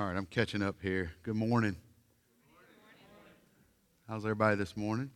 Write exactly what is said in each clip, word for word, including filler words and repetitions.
All right, I'm catching up here. Good morning. How's everybody this morning?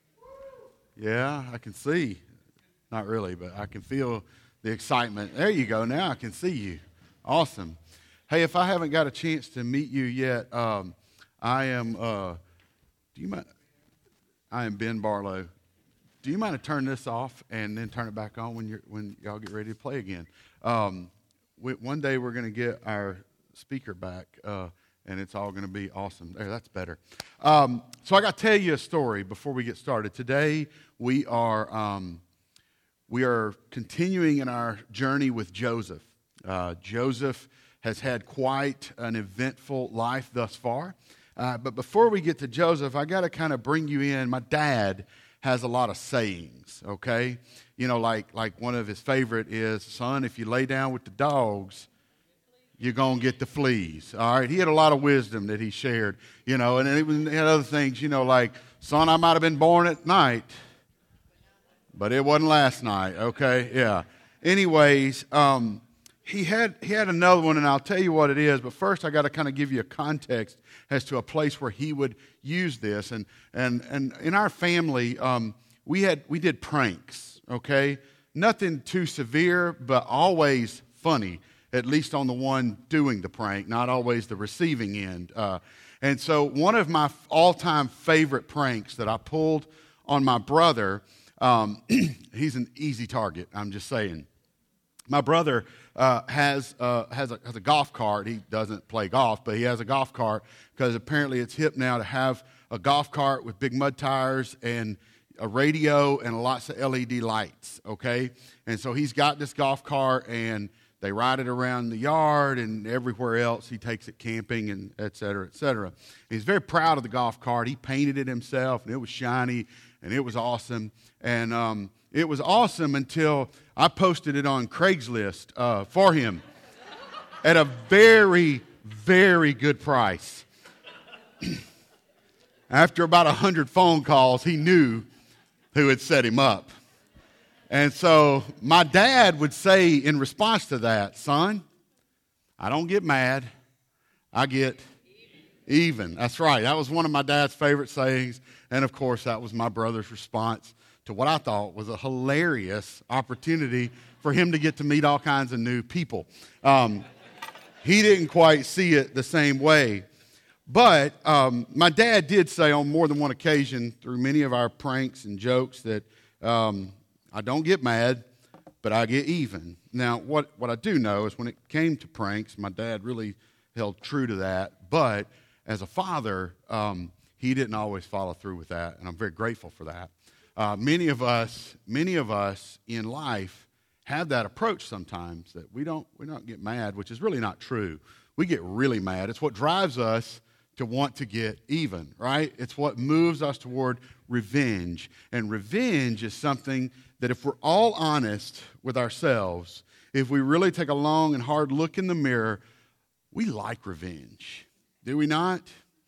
Yeah, I can see. Not really, but I can feel the excitement. There you go. Now I can see you. Awesome. Hey, if I haven't got a chance to meet you yet, um, I am. Uh, do you mind? I am Ben Barlow. Do you mind to turn this off and then turn it back on when you're when y'all get ready to play again? Um, we, one day we're going to get our speaker back, uh, and it's all going to be awesome. There, that's better. Um, so I got to tell you a story before we get started. Today we are um, we are continuing in our journey with Joseph. Uh, Joseph has had quite an eventful life thus far. Uh, but before we get to Joseph, I got to kind of bring you in. My dad has a lot of sayings, okay? You know, like like one of his favorite is, son, if you lay down with the dogs, you're going to get the fleas, all right? He had a lot of wisdom that he shared, you know, and even had other things, you know, like, son, I might have been born at night, but it wasn't last night, okay? Yeah. Anyways, um, he had he had another one, and I'll tell you what it is, but first I got to kind of give you a context as to a place where he would use this. And and and in our family, um, we had we did pranks, okay? Nothing too severe, but always funny, at least on the one doing the prank, not always the receiving end. Uh, and so one of my all-time favorite pranks that I pulled on my brother, um, he's an easy target, I'm just saying. My brother uh, has uh, has, a, has a golf cart. He doesn't play golf, but he has a golf cart because apparently it's hip now to have a golf cart with big mud tires and a radio and lots of L E D lights, okay? And so he's got this golf cart, and they ride it around the yard and everywhere else. He takes it camping and et cetera, et cetera. He's very proud of the golf cart. He painted it himself, and it was shiny, and it was awesome. And um, it was awesome until I posted it on Craigslist uh, for him at a very, very good price. After about one hundred phone calls, he knew who had set him up. And so my dad would say in response to that, son, I don't get mad, I get even. even. That's right. That was one of my dad's favorite sayings. And, of course, that was my brother's response to what I thought was a hilarious opportunity for him to get to meet all kinds of new people. Um, he didn't quite see it the same way. But um, my dad did say on more than one occasion through many of our pranks and jokes that um, I don't get mad, but I get even. Now, what, what I do know is when it came to pranks, my dad really held true to that. But as a father, um, he didn't always follow through with that, and I'm very grateful for that. Uh, many of us, many of us in life have that approach sometimes that we don't we don't get mad, which is really not true. We get really mad. It's what drives us to want to get even, right? It's what moves us toward revenge. And revenge is something that if we're all honest with ourselves, if we really take a long and hard look in the mirror, we like revenge. Do we not?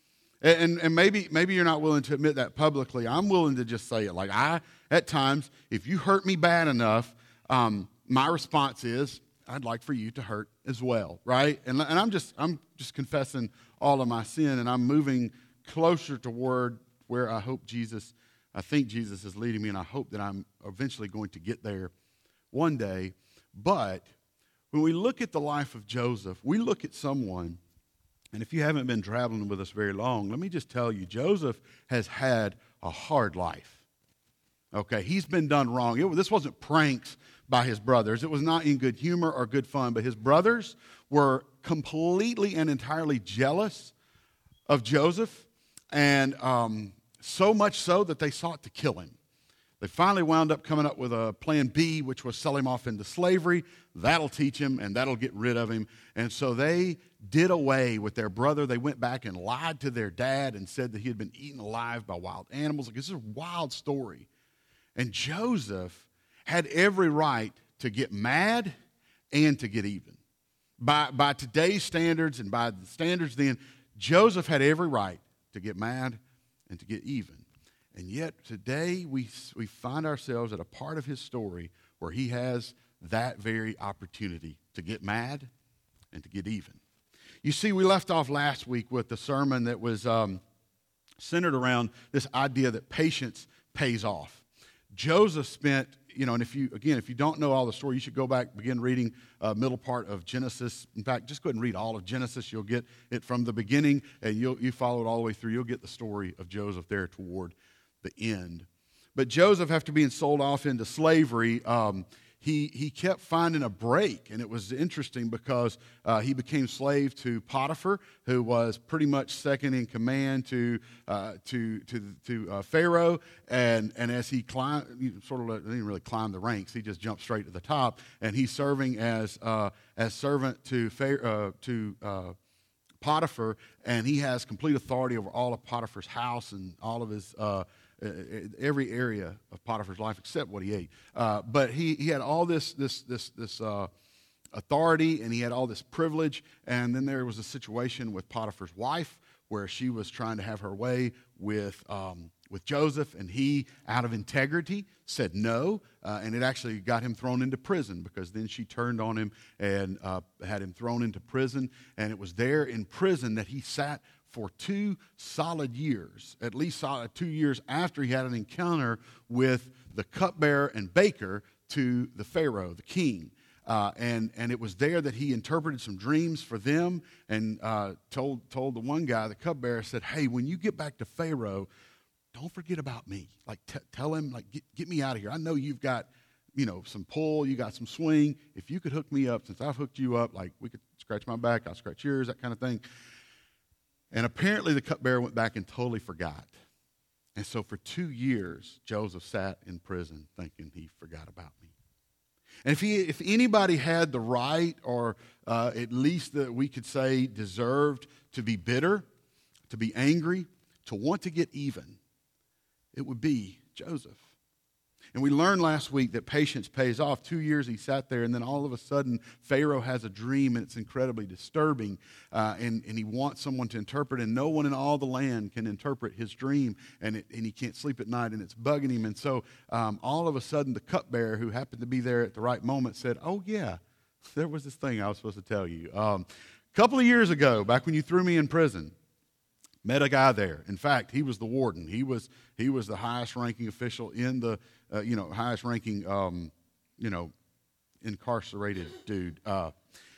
And, and maybe maybe you're not willing to admit that publicly. I'm willing to just say it. Like I, at times, if you hurt me bad enough, um, my response is, I'd like for you to hurt as well, right? And, and I'm just I'm just confessing all of my sin, and I'm moving closer toward where I hope Jesus, I think Jesus is leading me, and I hope that I'm eventually going to get there one day. But when we look at the life of Joseph, we look at someone, and if you haven't been traveling with us very long, let me just tell you, Joseph has had a hard life. Okay, he's been done wrong. It, this wasn't pranks by his brothers. It was not in good humor or good fun, but his brothers were completely and entirely jealous of Joseph, and um, so much so that they sought to kill him. They finally wound up coming up with a plan B, which was sell him off into slavery. That'll teach him, and that'll get rid of him. And so they did away with their brother. They went back and lied to their dad and said that he had been eaten alive by wild animals. Like, this is a wild story. And Joseph had every right to get mad and to get even. By, by today's standards and by the standards then, Joseph had every right to get mad and to get even. And yet today we, we find ourselves at a part of his story where he has that very opportunity to get mad and to get even. You see, we left off last week with the sermon that was um, centered around this idea that patience pays off. Joseph spent, you know, and if you, again, if you don't know all the story, you should go back, begin reading uh, middle part of Genesis. In fact, just go ahead and read all of Genesis. You'll get it from the beginning, and you'll, you follow it all the way through. You'll get the story of Joseph there toward the end. But Joseph, after being sold off into slavery, um, he, he kept finding a break. And it was interesting because uh, he became slave to Potiphar, who was pretty much second in command to uh, to to, to uh, Pharaoh. And, and as he climbed, he sort of didn't really climb the ranks. He just jumped straight to the top. And he's serving as uh, as servant to Pharaoh, uh, to uh, Potiphar, and he has complete authority over all of Potiphar's house and all of his uh, every area of Potiphar's life except what he ate. Uh, but he, he had all this this this this uh, authority, and he had all this privilege. And then there was a situation with Potiphar's wife where she was trying to have her way with um, with Joseph, and he, out of integrity, said no, uh, and it actually got him thrown into prison, because then she turned on him and uh, had him thrown into prison. And it was there in prison that he sat for two solid years, at least solid two years after he had an encounter with the cupbearer and baker to the Pharaoh, the king. Uh, and, and it was there that he interpreted some dreams for them, and uh, told, told the one guy, the cupbearer, said, hey, when you get back to Pharaoh, don't forget about me. Like, t- tell him, like, get, get me out of here. I know you've got, you know, some pull, you got some swing. If you could hook me up, since I've hooked you up, like, we could scratch my back, I'll scratch yours, that kind of thing. And apparently the cupbearer went back and totally forgot. And so for two years, Joseph sat in prison thinking he forgot about me. And if he, if anybody had the right, or uh, at least that we could say deserved to be bitter, to be angry, to want to get even, it would be Joseph. And we learned last week that patience pays off. Two years he sat there, and then all of a sudden Pharaoh has a dream, and it's incredibly disturbing. Uh, and, and he wants someone to interpret, and no one in all the land can interpret his dream. And, it, and he can't sleep at night, and it's bugging him. And so um, all of a sudden the cupbearer, who happened to be there at the right moment, said, oh yeah, there was this thing I was supposed to tell you. Um, a couple of years ago, back when you threw me in prison, met a guy there. In fact, he was the warden. He was he was the highest ranking official in the, uh, you know, highest ranking, um, you know, incarcerated dude. Uh,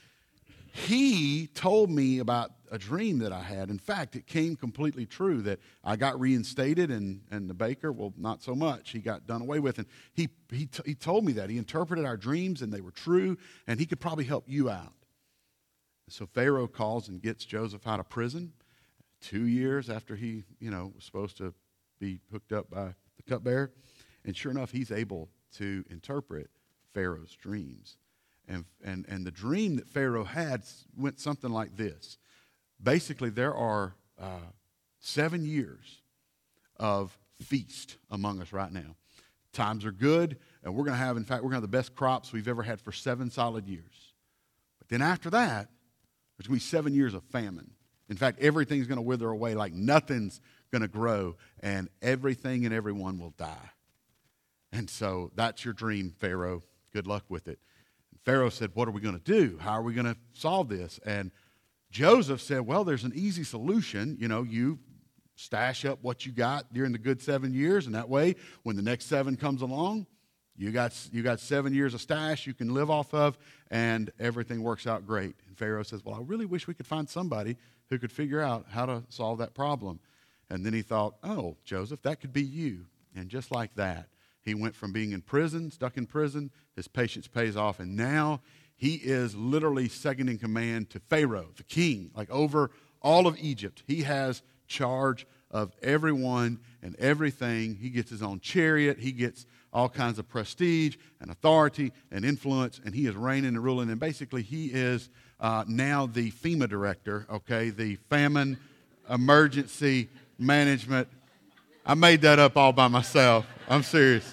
he told me about a dream that I had. In fact, it came completely true, that I got reinstated, and, and the baker, well, not so much. He got done away with. And he, he, t- he told me that. He interpreted our dreams, and they were true, and he could probably help you out. So Pharaoh calls and gets Joseph out of prison. Two years after he, you know, was supposed to be hooked up by the cupbearer. And sure enough, he's able to interpret Pharaoh's dreams. And, and, and the dream that Pharaoh had went something like this. Basically, there are uh, seven years of feast among us right now. Times are good, and we're going to have, in fact, we're going to have the best crops we've ever had for seven solid years. But then after that, there's going to be seven years of famine. In fact, everything's going to wither away, like nothing's going to grow, and everything and everyone will die. And so that's your dream, Pharaoh. Good luck with it. And Pharaoh said, what are we going to do? How are we going to solve this? And Joseph said, well, there's an easy solution. You know, you stash up what you got during the good seven years, and that way, when the next seven comes along, you got, you got seven years of stash you can live off of, and everything works out great. And Pharaoh says, well, I really wish we could find somebody who could figure out how to solve that problem. And then he thought, oh, Joseph, that could be you. And just like that, he went from being in prison, stuck in prison, his patience pays off, and now he is literally second in command to Pharaoh, the king, like over all of Egypt. He has charge of everyone and everything. He gets his own chariot. He gets all kinds of prestige and authority and influence, and he is reigning and ruling. And basically, he is uh, now the FEMA director, okay, the Famine Emergency Management. I made that up all by myself. I'm serious.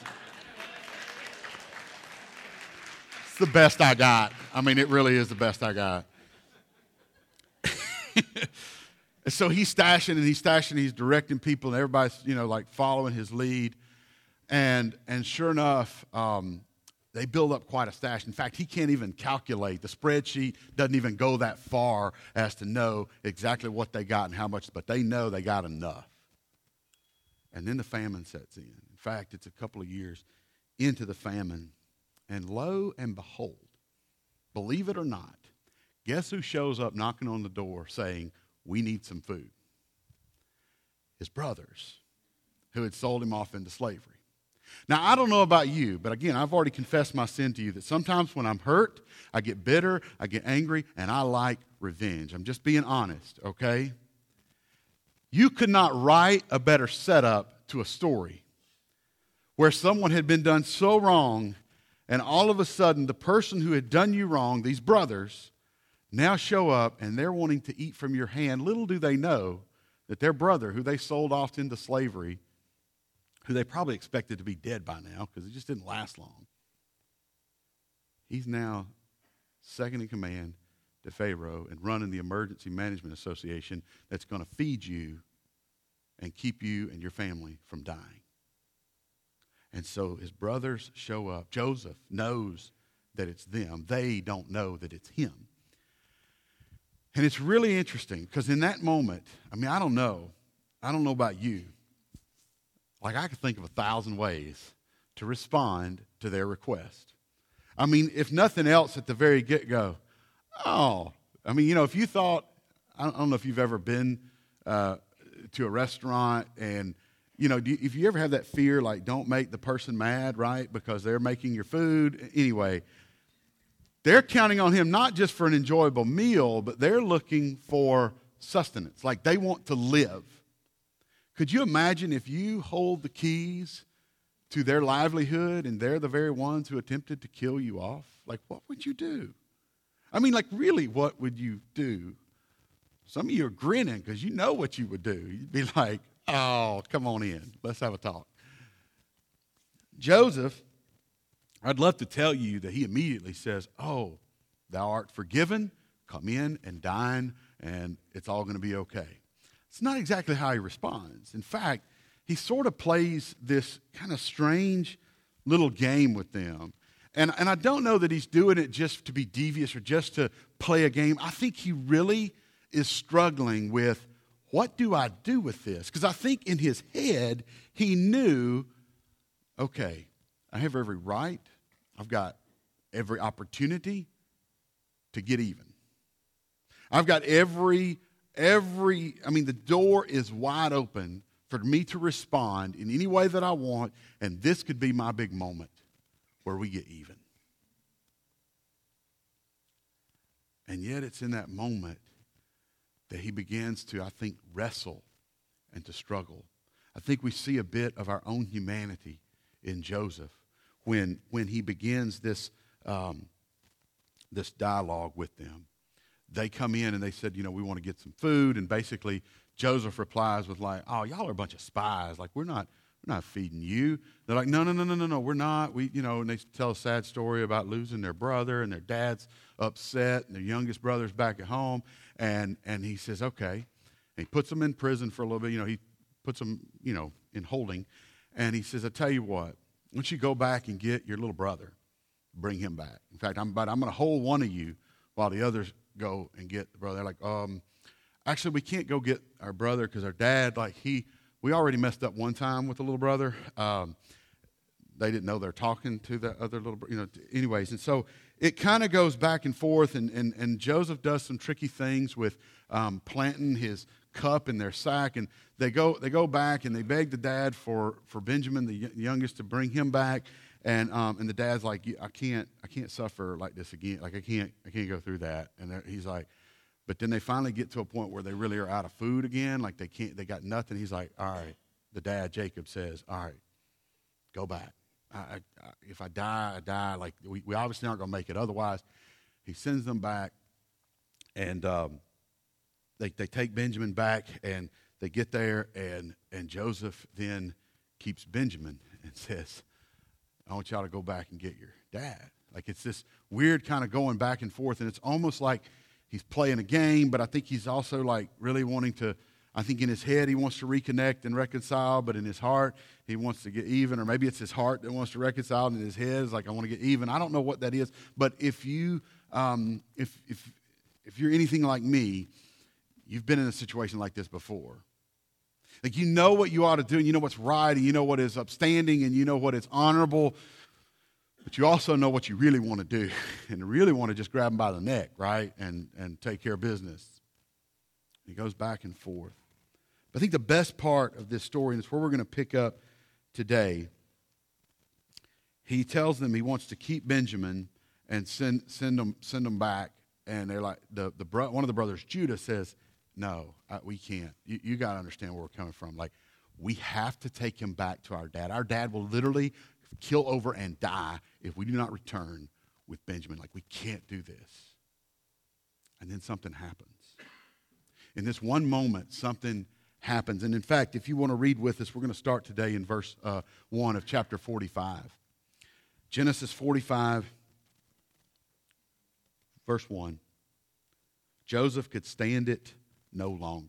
It's the best I got. I mean, it really is the best I got. So he's stashing and he's stashing, and he's directing people, and everybody's, you know, like following his lead. And and sure enough, um, they build up quite a stash. In fact, he can't even calculate. The spreadsheet doesn't even go that far as to know exactly what they got and how much, but they know they got enough. And then the famine sets in. In fact, it's a couple of years into the famine. And lo and behold, believe it or not, guess who shows up knocking on the door saying, we need some food? His brothers, who had sold him off into slavery. Now, I don't know about you, but again, I've already confessed my sin to you that sometimes when I'm hurt, I get bitter, I get angry, and I like revenge. I'm just being honest, okay? You could not write a better setup to a story where someone had been done so wrong, and all of a sudden, the person who had done you wrong, these brothers, now show up, and they're wanting to eat from your hand. Little do they know that their brother, who they sold off into slavery, who they probably expected to be dead by now because it just didn't last long, he's now second in command to Pharaoh and running the Emergency Management Association that's going to feed you and keep you and your family from dying. And so his brothers show up. Joseph knows that it's them. They don't know that it's him. And it's really interesting because in that moment, I mean, I don't know. I don't know about you. Like, I could think of a thousand ways to respond to their request. I mean, if nothing else, at the very get-go, oh, I mean, you know, if you thought, I don't, I don't know if you've ever been uh, to a restaurant and, you know, do you, if you ever have that fear, like, don't make the person mad, right, because they're making your food. Anyway, they're counting on him not just for an enjoyable meal, but they're looking for sustenance. Like, they want to live. Could you imagine if you hold the keys to their livelihood and they're the very ones who attempted to kill you off? Like, what would you do? I mean, like, really, what would you do? Some of you are grinning because you know what you would do. You'd be like, oh, come on in. Let's have a talk. Joseph, I'd love to tell you that he immediately says, oh, thou art forgiven. Come in and dine, and it's all going to be okay. It's not exactly how he responds. In fact, he sort of plays this kind of strange little game with them. And, and I don't know that he's doing it just to be devious or just to play a game. I think he really is struggling with, what do I do with this? Because I think in his head, he knew, okay, I have every right. I've got every opportunity to get even. I've got every Every, I mean, the door is wide open for me to respond in any way that I want, and this could be my big moment where we get even. And yet it's in that moment that he begins to, I think, wrestle and to struggle. I think we see a bit of our own humanity in Joseph when, when he begins this, um, this dialogue with them. They come in and they said, you know, we want to get some food. And basically, Joseph replies with like, oh, y'all are a bunch of spies. Like, we're not, we're not feeding you. They're like, no, no, no, no, no, no, we're not. We, you know, and they tell a sad story about losing their brother, and their dad's upset, and their youngest brother's back at home. And and he says, okay. And he puts them in prison for a little bit. You know, he puts them, you know, in holding. And he says, I tell you what, why don't you go back and get your little brother, bring him back. In fact, I'm about, I'm going to hold one of you while the others go and get the brother. They're like, um, actually, we can't go get our brother because our dad, like he, we already messed up one time with the little brother. Um, they didn't know they're talking to the other little, you know, anyways. And so it kind of goes back and forth, and, and, and Joseph does some tricky things with um, planting his cup in their sack, and they go they go back and they beg the dad for, for Benjamin, the youngest, to bring him back. And um, and the dad's like, I can't, I can't suffer like this again. Like I can't, I can't go through that. And he's like, but then they finally get to a point where they really are out of food again. Like they can't, they got nothing. He's like, all right. The dad, Jacob, says, all right, go back. I, I, if I die, I die. Like we, we obviously aren't going to make it. Otherwise, he sends them back, and um, they they take Benjamin back, and they get there, and and Joseph then keeps Benjamin and says, I want y'all to go back and get your dad. Like it's this weird kind of going back and forth, and it's almost like he's playing a game, but I think he's also like really wanting to, I think in his head he wants to reconnect and reconcile, but in his heart he wants to get even, or maybe it's his heart that wants to reconcile, and in his head is like, I want to get even. I don't know what that is, but if you, um, if if if you're anything like me, you've been in a situation like this before. Like, you know what you ought to do, and you know what's right, and you know what is upstanding, and you know what is honorable, but you also know what you really want to do, and really want to just grab him by the neck, right, and and take care of business. He goes back and forth. But I think the best part of this story, and it's where we're going to pick up today, he tells them he wants to keep Benjamin and send send them send them back, and they're like, the the bro, one of the brothers, Judah, says, no, I, we can't. You, you got to understand where we're coming from. Like, we have to take him back to our dad. Our dad will literally kill over and die if we do not return with Benjamin. Like, we can't do this. And then something happens. In this one moment, something happens. And in fact, if you want to read with us, we're going to start today in verse uh, one of chapter forty-five. Genesis forty-five, verse one. Joseph could stand it no longer.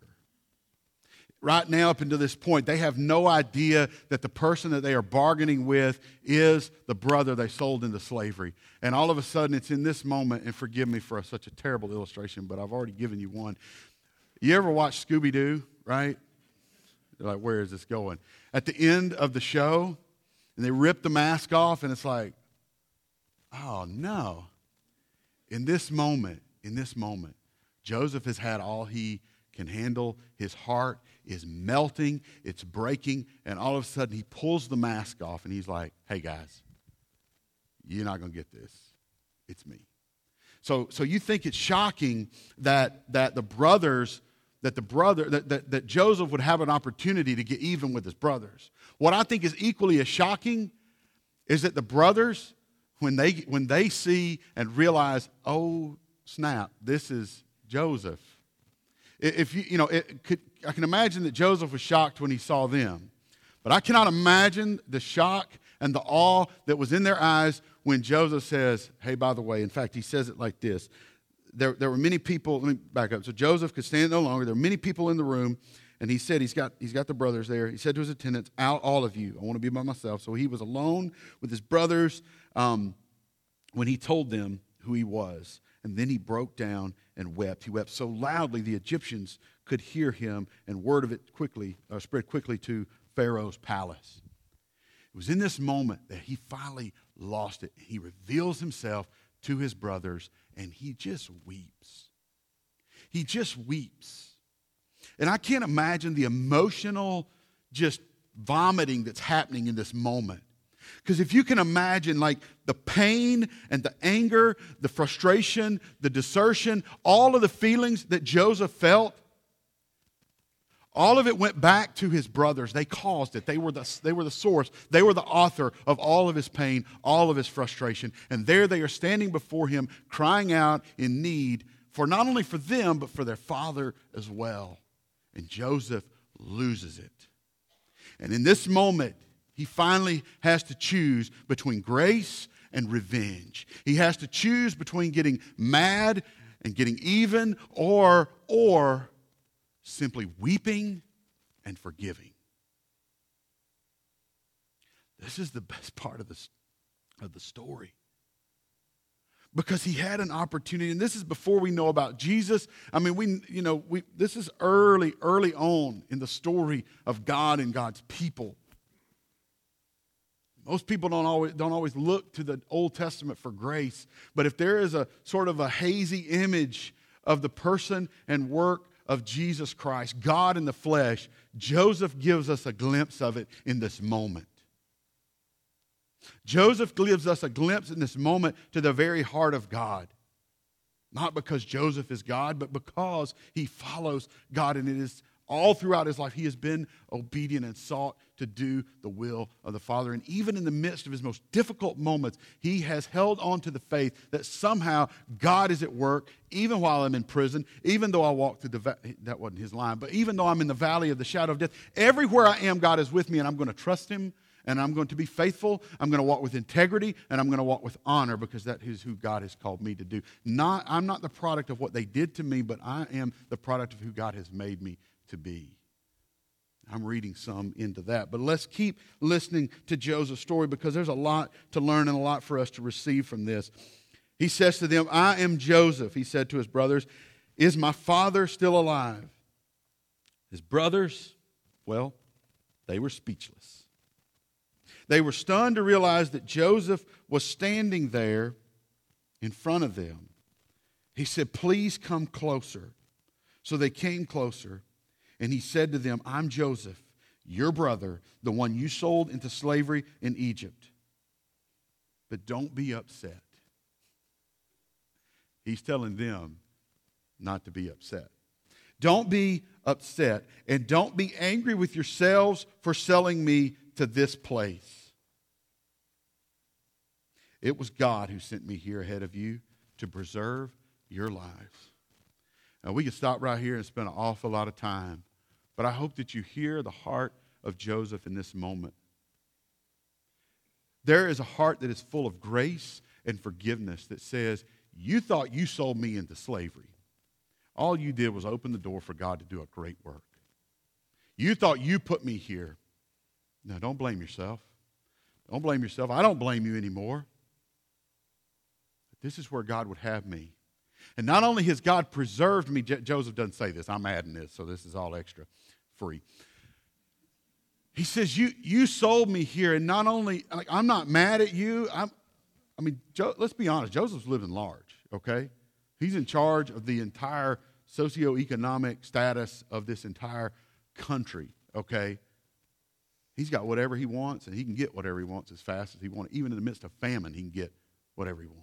Right now, up until this point, they have no idea that the person that they are bargaining with is the brother they sold into slavery. And all of a sudden, it's in this moment, and forgive me for a, such a terrible illustration, but I've already given you one. You ever watch Scooby-Doo, right? You're like, where is this going? At the end of the show, and they rip the mask off, and it's like, oh, no. In this moment, in this moment, Joseph has had all he can handle. His heart is melting. It's breaking. And all of a sudden, he pulls the mask off, and he's like, hey, guys, you're not going to get this. It's me. So, so you think it's shocking that, that the brothers, that the brother, that, that, that Joseph would have an opportunity to get even with his brothers. What I think is equally as shocking is that the brothers, when they, when they see and realize, oh, snap, this is Joseph. If you, you know, it could, I can imagine that Joseph was shocked when he saw them. But I cannot imagine the shock and the awe that was in their eyes when Joseph says, hey, by the way, in fact, he says it like this. There, there were many people, let me back up. So Joseph could stand no longer. There were many people in the room, and he said, he's got, he's got the brothers there. He said to his attendants, out all of you. I want to be by myself. So he was alone with his brothers um, when he told them who he was. And then he broke down and wept. He wept so loudly the Egyptians could hear him, and word of it quickly uh, spread quickly to Pharaoh's palace. It was in this moment that he finally lost it. He reveals himself to his brothers, and he just weeps. He just weeps. And I can't imagine the emotional just vomiting that's happening in this moment. Because if you can imagine, like, the pain and the anger, the frustration, the desertion, all of the feelings that Joseph felt, all of it went back to his brothers. They caused it. They were the, they were the source. They were the author of all of his pain, all of his frustration. And there they are standing before him, crying out in need for not only for them, but for their father as well. And Joseph loses it. And in this moment, he finally has to choose between grace and revenge. He has to choose between getting mad and getting even, or, or simply weeping and forgiving. This is the best part of the, of the story. Because he had an opportunity, and this is before we know about Jesus. I mean, we, you know, we, this is early, early on in the story of God and God's people. Most people don't always, don't always look to the Old Testament for grace. But if there is a sort of a hazy image of the person and work of Jesus Christ, God in the flesh, Joseph gives us a glimpse of it in this moment. Joseph gives us a glimpse in this moment to the very heart of God. Not because Joseph is God, but because he follows God. And it is all throughout his life, he has been obedient and sought to do the will of the Father. And even in the midst of his most difficult moments, he has held on to the faith that somehow God is at work, even while I'm in prison, even though I walk through the, va- that wasn't his line, but even though I'm in the valley of the shadow of death, everywhere I am, God is with me, and I'm going to trust him, and I'm going to be faithful. I'm going to walk with integrity, and I'm going to walk with honor, because that is who God has called me to do. Not, I'm not the product of what they did to me, but I am the product of who God has made me to be. I'm reading some into that. But let's keep listening to Joseph's story because there's a lot to learn and a lot for us to receive from this. He says to them, I am Joseph, he said to his brothers. Is my father still alive? His brothers, well, they were speechless. They were stunned to realize that Joseph was standing there in front of them. He said, please come closer. So they came closer, and he said to them, I'm Joseph, your brother, the one you sold into slavery in Egypt. But don't be upset. He's telling them not to be upset. Don't be upset, and don't be angry with yourselves for selling me to this place. It was God who sent me here ahead of you to preserve your lives. Now, we could stop right here and spend an awful lot of time, but I hope that you hear the heart of Joseph in this moment. There is a heart that is full of grace and forgiveness that says, you thought you sold me into slavery. All you did was open the door for God to do a great work. You thought you put me here. Now, don't blame yourself. Don't blame yourself. I don't blame you anymore. But this is where God would have me. And not only has God preserved me, J- Joseph doesn't say this. I'm adding this, so this is all extra free. He says, you, you sold me here, and not only, like, I'm not mad at you. I'm, I mean, jo- let's be honest. Joseph's living large, okay? He's in charge of the entire socioeconomic status of this entire country, okay? He's got whatever he wants, and he can get whatever he wants as fast as he wants. Even in the midst of famine, he can get whatever he wants.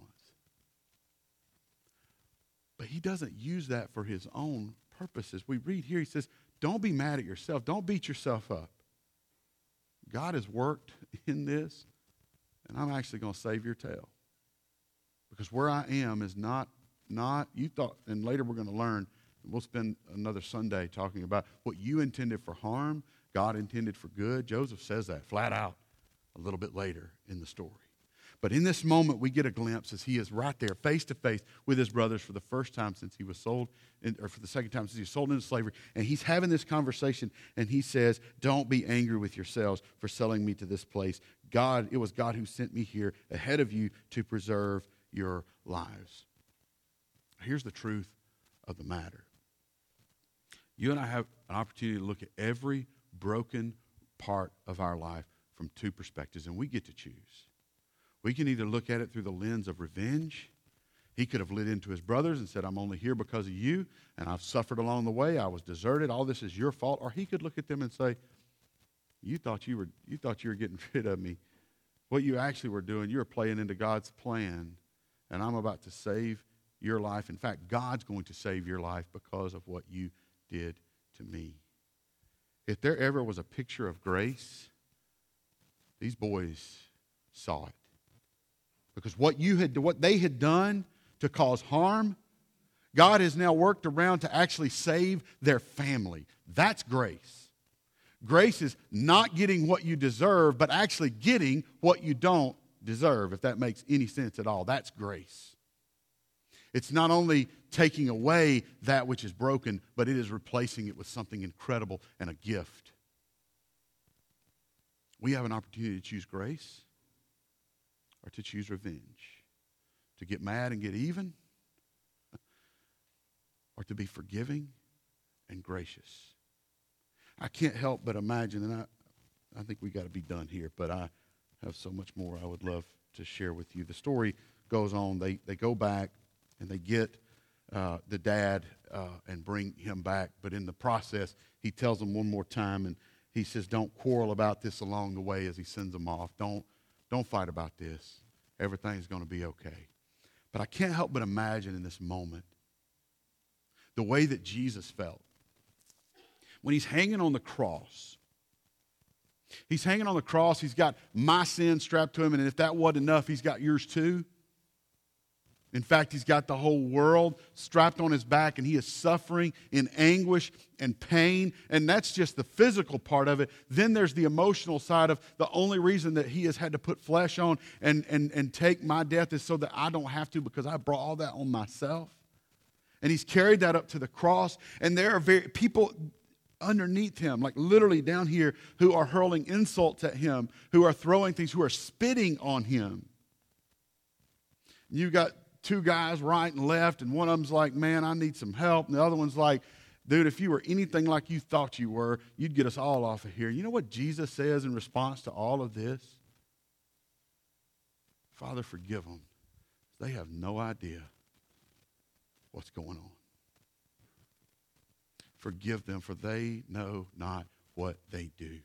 But he doesn't use that for his own purposes. We read here, he says, don't be mad at yourself. Don't beat yourself up. God has worked in this, and I'm actually going to save your tail. Because where I am is not, not, you thought, and later we're going to learn, we'll spend another Sunday talking about what you intended for harm, God intended for good. Joseph says that flat out a little bit later in the story. But in this moment, we get a glimpse as he is right there, face to face with his brothers for the first time since he was sold, in, or for the second time since he was sold into slavery. And he's having this conversation, and he says, don't be angry with yourselves for selling me to this place. God, it was God who sent me here ahead of you to preserve your lives. Here's the truth of the matter. You and I have an opportunity to look at every broken part of our life from two perspectives, and we get to choose. We can either look at it through the lens of revenge. He could have lit into his brothers and said, I'm only here because of you, and I've suffered along the way. I was deserted. All this is your fault. Or he could look at them and say, you thought you were, you thought you were getting rid of me. What you actually were doing, you were playing into God's plan, and I'm about to save your life. In fact, God's going to save your life because of what you did to me. If there ever was a picture of grace, these boys saw it. Because what you had, what they had done to cause harm, God has now worked around to actually save their family. That's grace. Grace is not getting what you deserve, but actually getting what you don't deserve, if that makes any sense at all. That's grace. It's not only taking away that which is broken, but it is replacing it with something incredible and a gift. We have an opportunity to choose grace or to choose revenge, to get mad and get even, or to be forgiving and gracious. I can't help but imagine, and I, I think we got to be done here, but I have so much more I would love to share with you. The story goes on. They, they go back and they get uh, the dad uh, and bring him back, but in the process, he tells them one more time, and he says, don't quarrel about this along the way as he sends them off. Don't Don't fight about this. Everything's going to be okay. But I can't help but imagine in this moment the way that Jesus felt when he's hanging on the cross. He's hanging on the cross. He's got my sin strapped to him, and if that wasn't enough, he's got yours too. In fact, he's got the whole world strapped on his back, and he is suffering in anguish and pain, and that's just the physical part of it. Then there's the emotional side of the only reason that he has had to put flesh on and, and, and take my death is so that I don't have to, because I brought all that on myself. And he's carried that up to the cross, and there are very, people underneath him, like literally down here, who are hurling insults at him, who are throwing things, who are spitting on him. You got two guys right and left, and one of them's like, man, I need some help. And the other one's like, dude, if you were anything like you thought you were, you'd get us all off of here. You know what Jesus says in response to all of this? Father, forgive them. They have no idea what's going on. Forgive them, for they know not what they do.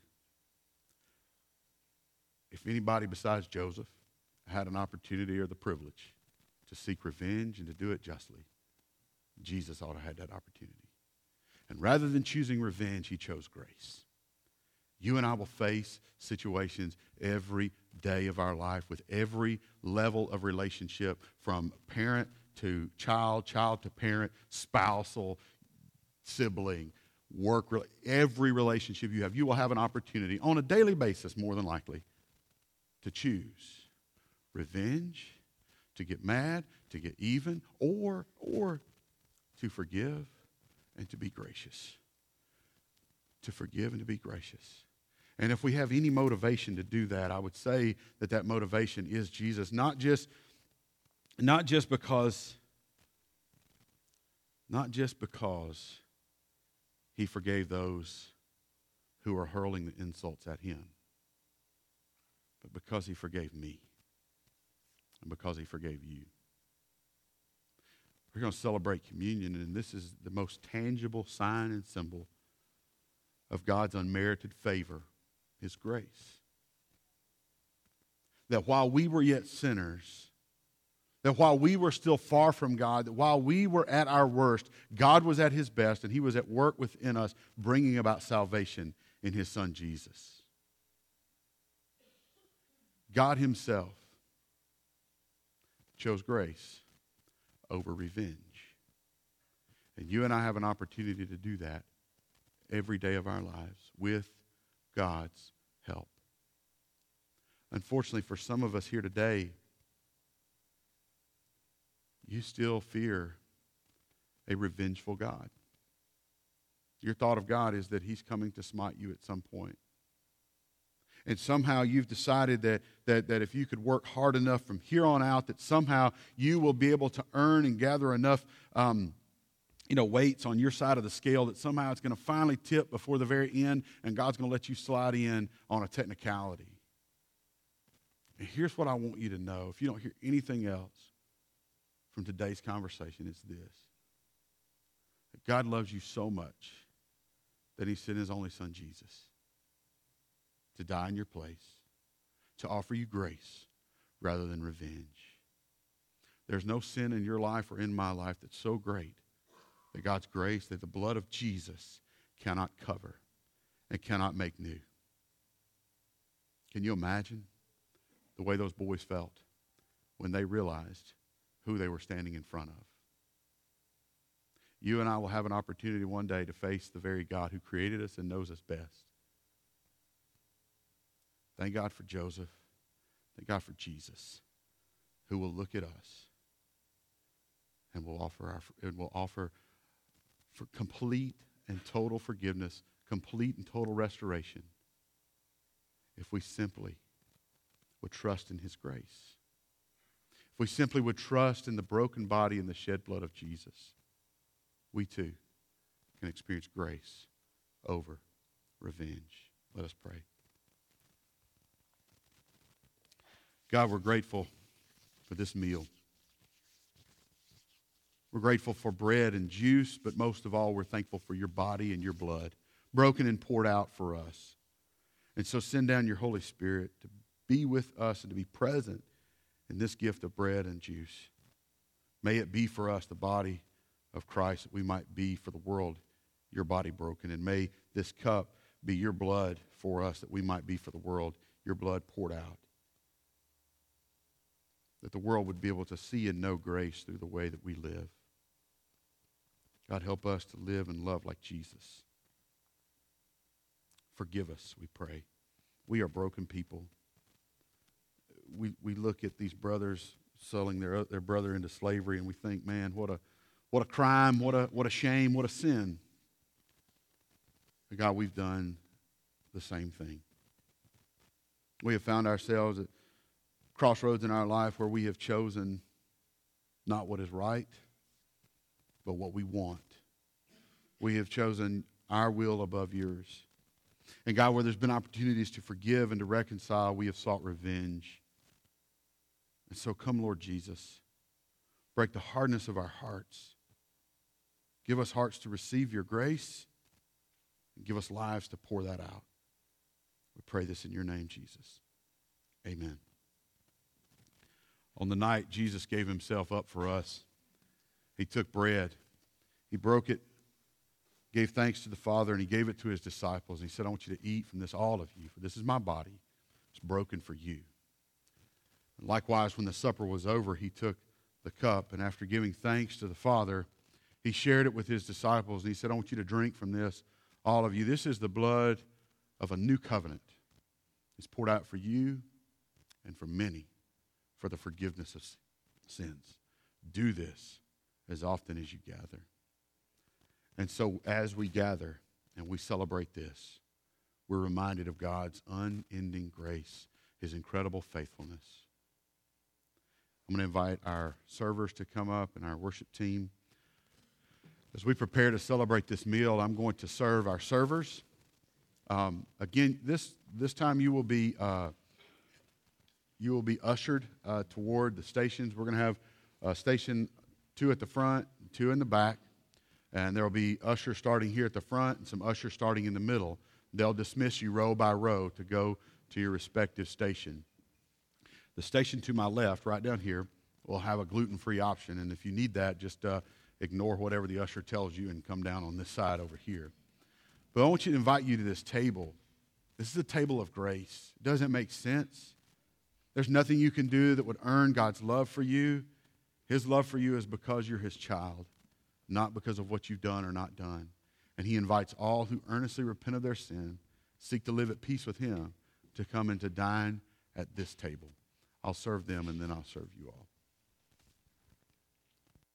If anybody besides Joseph had an opportunity or the privilege to seek revenge and to do it justly, Jesus ought to have had that opportunity. And rather than choosing revenge, he chose grace. You and I will face situations every day of our life with every level of relationship, from parent to child, child to parent, spousal, sibling, work, every relationship you have. You will have an opportunity on a daily basis, more than likely, to choose revenge, to get mad, to get even, or, or to forgive and to be gracious. To forgive and to be gracious. And if we have any motivation to do that, I would say that that motivation is Jesus. Not just, not just because, not just because he forgave those who are hurling the insults at him, but because he forgave me and because he forgave you. We're going to celebrate communion, and this is the most tangible sign and symbol of God's unmerited favor, his grace. That while we were yet sinners, that while we were still far from God, that while we were at our worst, God was at his best, and he was at work within us, bringing about salvation in his Son Jesus. God himself chose grace over revenge. And you and I have an opportunity to do that every day of our lives with God's help. Unfortunately, for some of us here today, you still fear a revengeful God. Your thought of God is that he's coming to smite you at some point. And somehow you've decided that, that, that if you could work hard enough from here on out, that somehow you will be able to earn and gather enough um, you know, weights on your side of the scale that somehow it's going to finally tip before the very end, and God's going to let you slide in on a technicality. And here's what I want you to know. If you don't hear anything else from today's conversation, it's this. That God loves you so much that he sent his only Son, Jesus, to die in your place, to offer you grace rather than revenge. There's no sin in your life or in my life that's so great that God's grace, that the blood of Jesus cannot cover and cannot make new. Can you imagine the way those boys felt when they realized who they were standing in front of? You and I will have an opportunity one day to face the very God who created us and knows us best. Thank God for Joseph. Thank God for Jesus, who will look at us and will offer our and will offer for complete and total forgiveness, complete and total restoration, if we simply would trust in his grace. If we simply would trust in the broken body and the shed blood of Jesus, we too can experience grace over revenge. Let us pray. God, we're grateful for this meal. We're grateful for bread and juice, but most of all, we're thankful for your body and your blood, broken and poured out for us. And so send down your Holy Spirit to be with us and to be present in this gift of bread and juice. May it be for us the body of Christ, that we might be for the world your body broken. And may this cup be your blood for us, that we might be for the world your blood poured out. That the world would be able to see and know grace through the way that we live. God, help us to live and love like Jesus. Forgive us, we pray. We are broken people. We we look at these brothers selling their their brother into slavery, and we think, man, what a what a crime, what a what a shame, what a sin. God, we've done the same thing. We have found ourselves at crossroads in our life where we have chosen not what is right, but what we want. We have chosen our will above yours. And God, where there's been opportunities to forgive and to reconcile, we have sought revenge. And so come, Lord Jesus, break the hardness of our hearts. Give us hearts to receive your grace, and give us lives to pour that out. We pray this in your name, Jesus. Amen. On the night Jesus gave himself up for us, he took bread, he broke it, gave thanks to the Father, and he gave it to his disciples. He said, I want you to eat from this, all of you, for this is my body. It's broken for you. And likewise, when the supper was over, he took the cup, and after giving thanks to the Father, he shared it with his disciples, and he said, I want you to drink from this, all of you. This is the blood of a new covenant. It's poured out for you and for many for the forgiveness of sins. Do this as often as you gather. And so as we gather and we celebrate this, we're reminded of God's unending grace, his incredible faithfulness. I'm going to invite our servers to come up and our worship team. As we prepare to celebrate this meal, I'm going to serve our servers. Um, again, this this time you will be uh, you will be ushered uh, toward the stations. We're going to have uh, station two at the front, two in the back, and there will be ushers starting here at the front and some ushers starting in the middle. They'll dismiss you row by row to go to your respective station. The station to my left, right down here, will have a gluten-free option, and if you need that, just uh, ignore whatever the usher tells you and come down on this side over here. But I want you to invite you to this table. This is a table of grace. It doesn't make sense. There's nothing you can do that would earn God's love for you. His love for you is because you're his child, not because of what you've done or not done. And he invites all who earnestly repent of their sin, seek to live at peace with him, to come and to dine at this table. I'll serve them and then I'll serve you all.